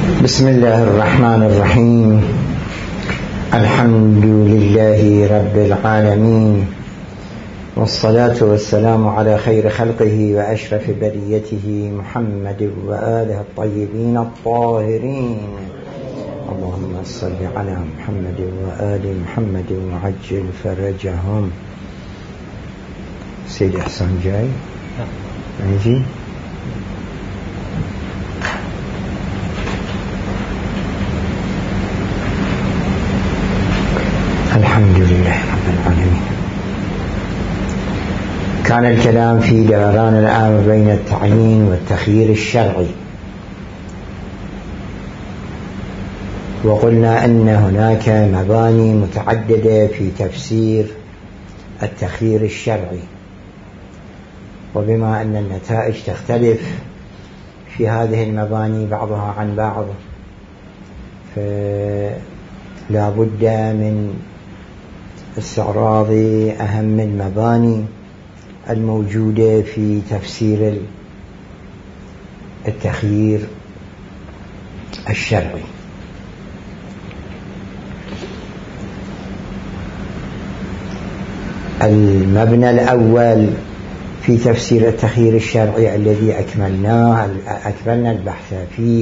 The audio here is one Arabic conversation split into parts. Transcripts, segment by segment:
بسم الله الرحمن الرحيم. الحمد لله رب العالمين، والصلاة والسلام على خير خلقه وأشرف بريته محمد وآله الطيبين الطاهرين. اللهم صل على محمد وآل محمد وعجل فرجهم. سيد إحسان جاي نجي. الحمد لله رب العالمين. كان الكلام في دوران الأمر بين التعيين والتخيير الشرعي، وقلنا أن هناك مباني متعددة في تفسير التخيير الشرعي، وبما أن النتائج تختلف في هذه المباني بعضها عن بعض، فلا بد من استعراض أهم المباني الموجودة في تفسير التخيير الشرعي. المبنى الأول في تفسير التخيير الشرعي الذي أكملنا البحث فيه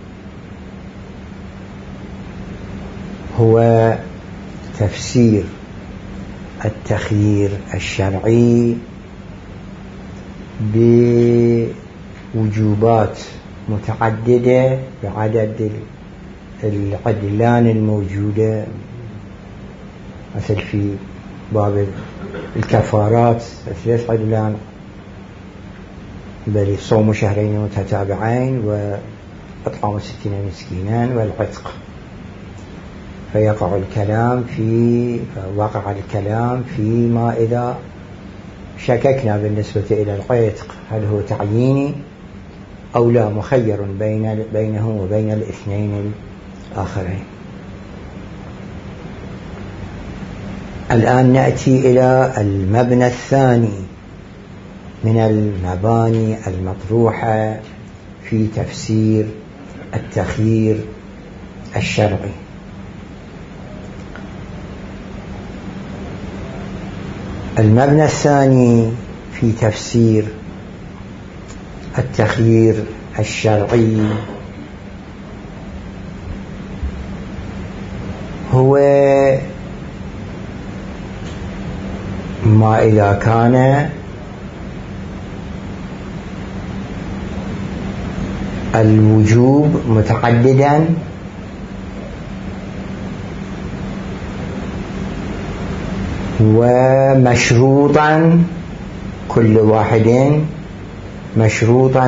هو تفسير التخيير الشرعي بوجوبات متعددة بعدد العدلان الموجودة، مثل في باب الكفارات 3 عدلان، بل صوم شهرين متتابعين وإطعام 60 مسكينا والعتق. وقع الكلام فيما إذا شككنا بالنسبة إلى العتق هل هو تعييني أو لا، مخير بينه وبين الاثنين الآخرين. الآن نأتي إلى المبنى الثاني من المباني المطروحة في تفسير التخيير الشرعي. المبنى الثاني في تفسير التخيير الشرعي هو ما إذا كان الوجوب متعددا ومشروطا، كل واحد مشروطا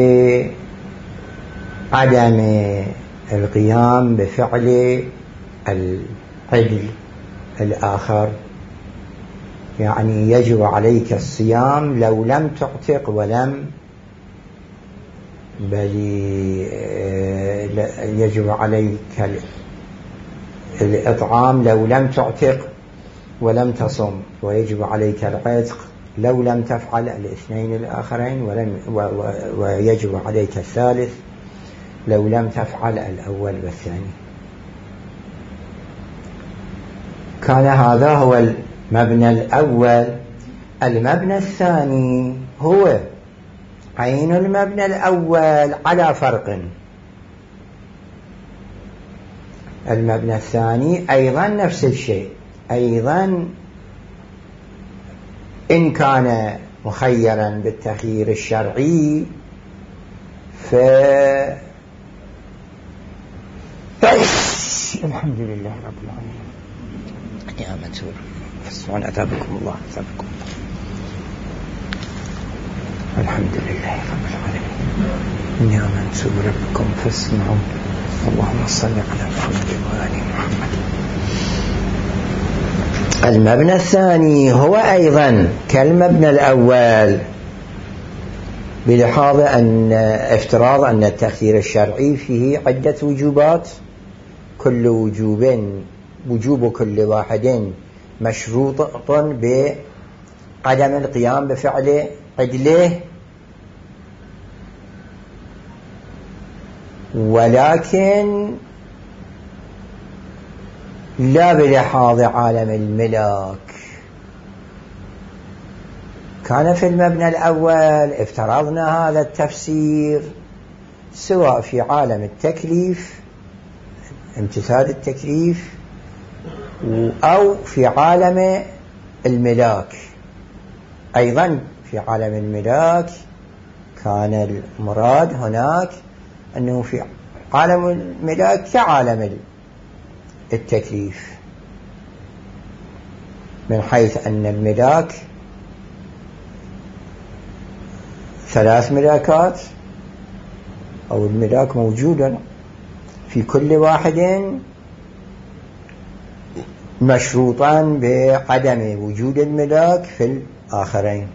بعدم القيام بفعل العدل الآخر. يعني يجب عليك الصيام لو لم تعتق بل يجب عليك الإطعام لو لم تعتق ولم تصم، ويجب عليك العتق لو لم تفعل الاثنين الآخرين، ويجب عليك الثالث لو لم تفعل الأول والثاني. كان هذا هو المبنى الأول. المبنى الثاني هو عين المبنى الأول على فرق. المبنى الثاني أيضا نفس الشيء، أيضا إن كان مخيرا بالتخيير الشرعي الحمد لله رب العالمين. يا منصور فاسمعون أتابكم الله أتابكم. الحمد لله رب العالمين. يا منصور ربكم فاسمعون. اللهم صل على محمد وآل محمد. المبنى الثاني هو أيضا كالمبنى الأول، بلحاظ أن افتراض أن التخيير الشرعي فيه عدة وجوبات، كل وجوب كل واحد مشروط بعدم القيام بفعل عدله، ولكن لا بلحاظ عالم الملاك. كان في المبنى الأول افترضنا هذا التفسير سواء في عالم التكليف امتثال التكليف أو في عالم الملاك. أيضا في عالم الملاك كان المراد هناك أنه في عالم الملاك كعالم التكليف، من حيث أن الملاك 3 ملاكات أو الملاك موجودا في كل واحد مشروطا بعدم وجود الملاك في الآخرين.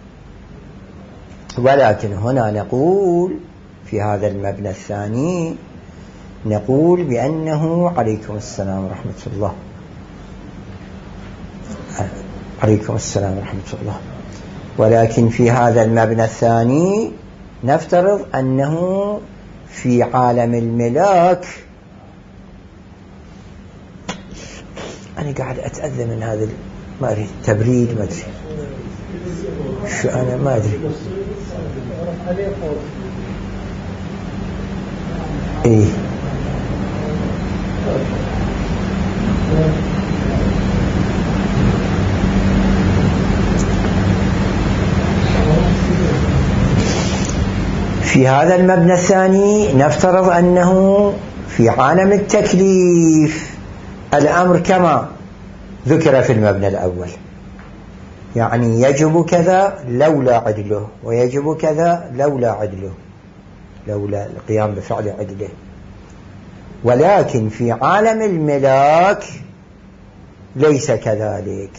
ولكن هنا نقول في هذا المبنى الثاني نقول بأنه عليكم السلام ورحمة الله، عليكم السلام ورحمة الله. ولكن في هذا المبنى الثاني نفترض أنه في عالم الملاك، أنا قاعد أتأذى من هذا ما أدري تبريد ما أدري شو أنا ما أدري إيه في هذا المبنى الثاني نفترض أنه في عالم التكليف الأمر كما ذكر في المبنى الأول، يعني يجب كذا لولا عدله، ويجب كذا لولا عدله، لولا القيام بفعل عدله. ولكن في عالم الملاك ليس كذلك.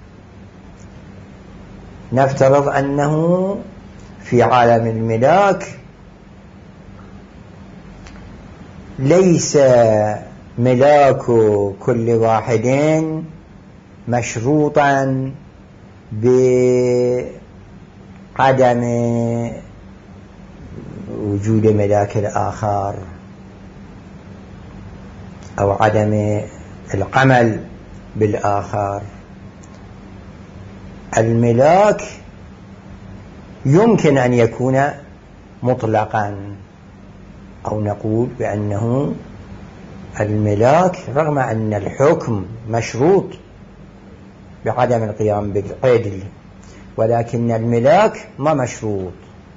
نفترض أنه في عالم الملاك ليس ملاك كل واحد مشروطا بعدم وجود ملاك الآخر أو عدم العمل بالآخر. الملاك يمكن أن يكون مطلقا، أو نقول بأنه الملاك رغم أن الحكم مشروط بعدم القيام بالعدل، ولكن الملاك ما مشروط.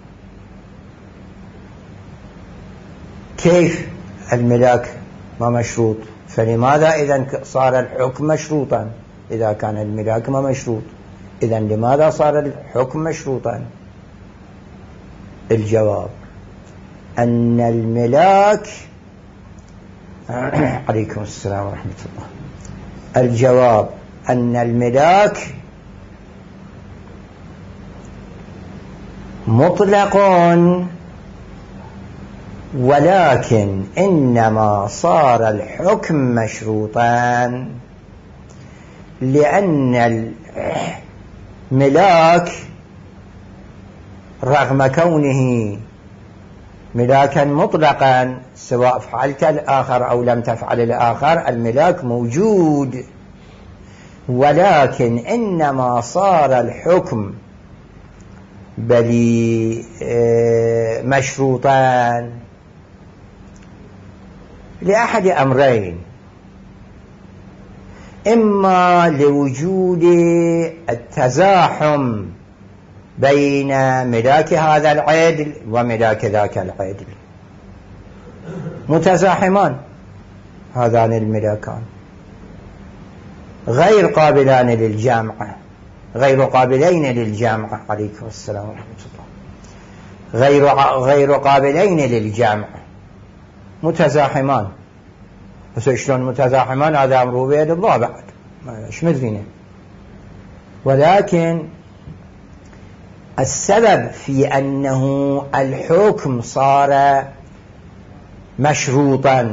كيف الملاك ما مشروط؟ فلماذا إذن صار الحكم مشروطا إذا كان الملاك ما مشروط؟ إذن لماذا صار الحكم مشروطا؟ الجواب أن الملاك عليكم السلام ورحمة الله. الجواب أن الملاك مطلق، ولكن إنما صار الحكم مشروطا لأن الملاك رغم كونه ملاكا مطلقا سواء فعلت الآخر أو لم تفعل الآخر الملاك موجود، ولكن إنما صار الحكم بل مشروطان لأحد أمرين: إما لوجود التزاحم بين ملاك هذا العدل وملاك ذاك العدل، متزاحمان هذان الملاكان غير قابلان للجامعة، غير قابلين للجامعة عليكم السلام ورحمة الله، غير قابلين للجامعة، متزاحمان. بس شلون متزاحمان؟ هذا أمره بيد الله بعد مش مدرينه. ولكن السبب في أنه الحكم صار مشروطا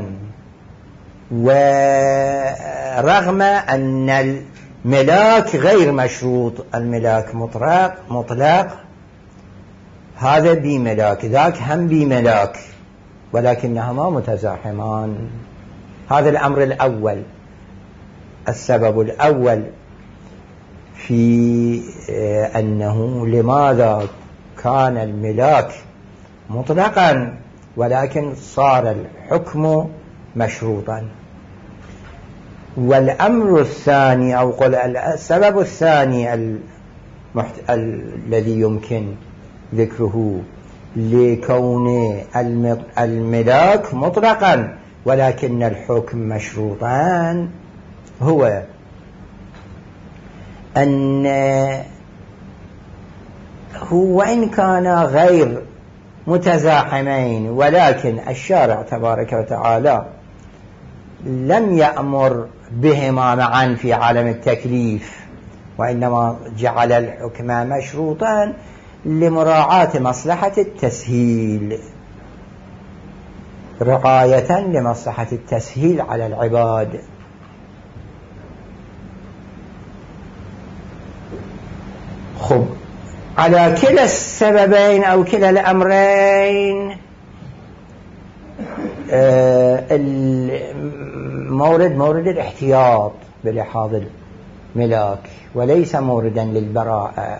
ورغم أن الملاك غير مشروط، الملاك مطلق، هذا بملاك ذاك هم بملاك، ولكنهما متزاحمان. هذا الأمر الأول، السبب الأول في أنه لماذا كان الملاك مطلقا ولكن صار الحكم مشروطا. والأمر الثاني أو قل السبب الثاني الذي يمكن ذكره لكون الملاك مطلقا ولكن الحكم مشروطا هو أن هو إن كان غير متزاحمين ولكن الشارع تبارك وتعالى لم يأمر بهما معا في عالم التكليف، وإنما جعل الحكم مشروطا لمراعاة مصلحة التسهيل، رعاية لمصلحة التسهيل على العباد. خب، على كلا السببين أو كلا الأمرين مورد الاحتياط بلحاظ الملاك وليس موردا للبراءة.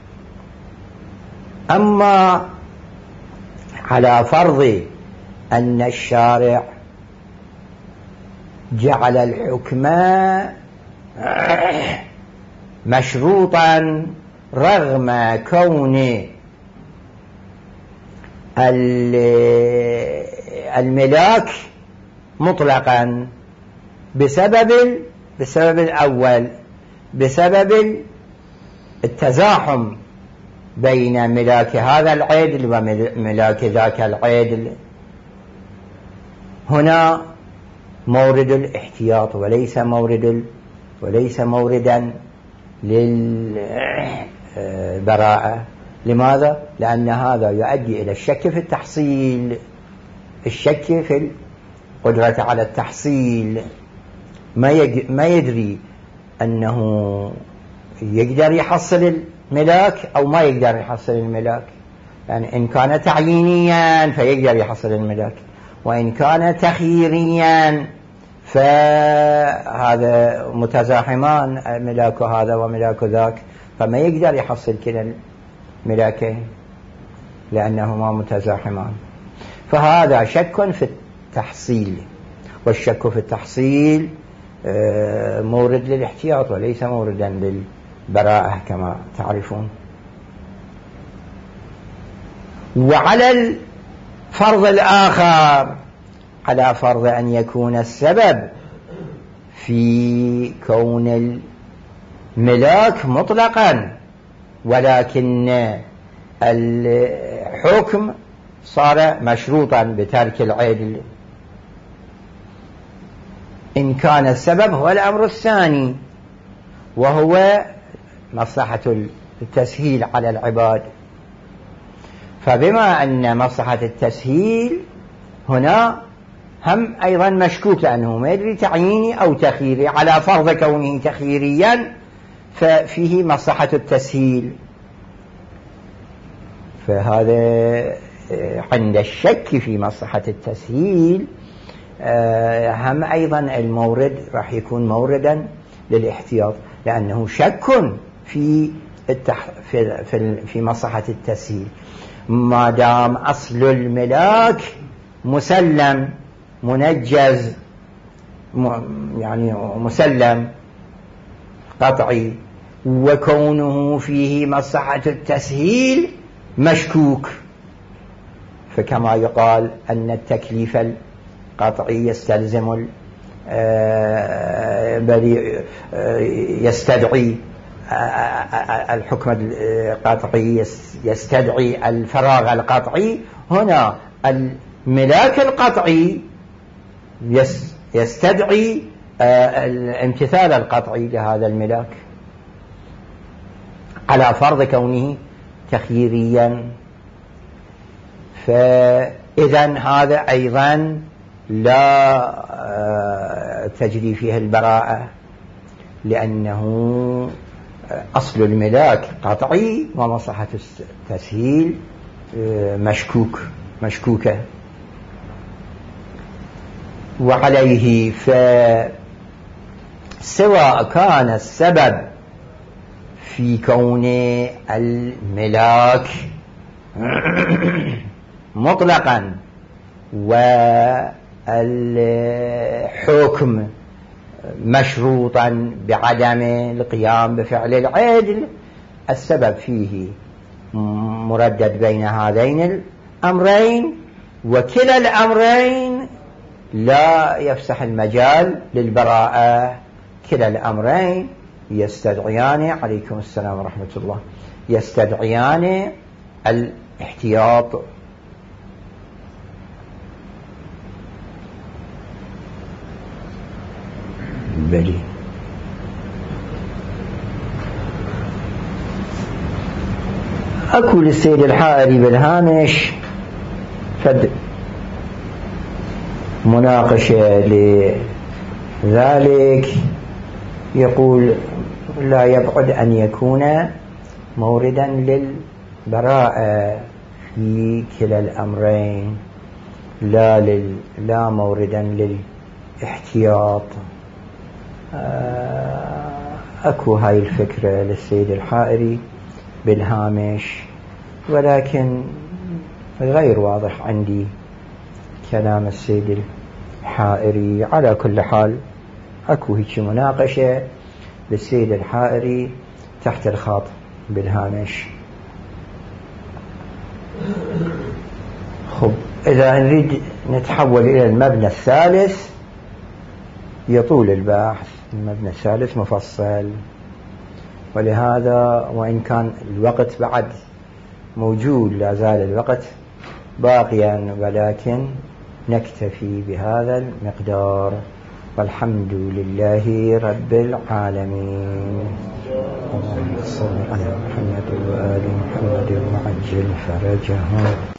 أما على فرض أن الشارع جعل الحكم مشروطا رغم كون الملاك مطلقا بسبب الأول، بسبب التزاحم بين ملاك هذا العدل وملاك ذاك العدل. هنا مورد الاحتياط وليس موردا للبراءة. لماذا؟ لأن هذا يؤدي إلى الشك في التحصيل، الشك في القدرة على التحصيل. ما يدري أنه يقدر يحصل الملاك أو ما يقدر يحصل الملاك. يعني إن كان تعيينيا فيقدر يحصل الملاك، وإن كان تخييريا فهذا متزاحمان، ملاك هذا وملاك ذاك، فما يقدر يحصل كلا الملاكين لأنهما متزاحمان. فهذا شك في التحصيل، والشك في التحصيل مورد للاحتياط وليس موردا للبراءة كما تعرفون. وعلى الفرض الآخر، على فرض أن يكون السبب في كون الملاك مطلقا ولكن الحكم صار مشروطا بترك العدل، إن كان السبب هو الأمر الثاني وهو مصلحة التسهيل على العباد. فبما أن مصلحة التسهيل هنا هم أيضا مشكوك، لأنه ما يدري تعييني أو تخييري، على فرض كونه تخييريا ففيه مصلحة التسهيل. فهذا عند الشك في مصلحة التسهيل هم أيضا المورد راح يكون موردا للاحتياط، لأنه شك في مصلحة التسهيل. ما دام أصل الملاك مسلم منجز، يعني مسلم قطعي، وكونه فيه مصلحة التسهيل مشكوك، فكما يقال أن التكليف القطعي يستلزم يستدعي الحكم القطعي، يستدعي الفراغ القطعي. هنا الملاك القطعي يستدعي الامتثال القطعي لهذا الملاك على فرض كونه تخييريا. فإذن هذا أيضا لا تجري فيه البراءة، لأنه أصل الملاك قطعي ومصلحة التسهيل مشكوكة. وعليه فسواء كان السبب في كون الملاك مطلقا والحكم مشروطا بعدم القيام بفعل العدل، السبب فيه مردد بين هذين الأمرين، وكلا الأمرين لا يفسح المجال للبراءة، كلا الأمرين يستدعيان، عليكم السلام ورحمة الله، يستدعيان الاحتياط. بلي أكو للسيد الحائري بالهامش فد مناقشة لذلك، يقول لا يبعد أن يكون موردا للبراءة في كلا الأمرين، لا موردا للاحتياط. أكو هاي الفكرة للسيد الحائري بالهامش، ولكن غير واضح عندي كلام السيد الحائري. على كل حال أكو هيك مناقشة للسيد الحائري تحت الخط بالهامش. خب، إذا نريد نتحول إلى المبنى الثالث يطول البحث. المبنى الثالث مفصل، ولهذا وإن كان الوقت بعد موجود، لا زال الوقت باقيا، ولكن نكتفي بهذا المقدار، والحمد لله رب العالمين. اللهم صل على محمد وآل محمد وعجل فرجهم.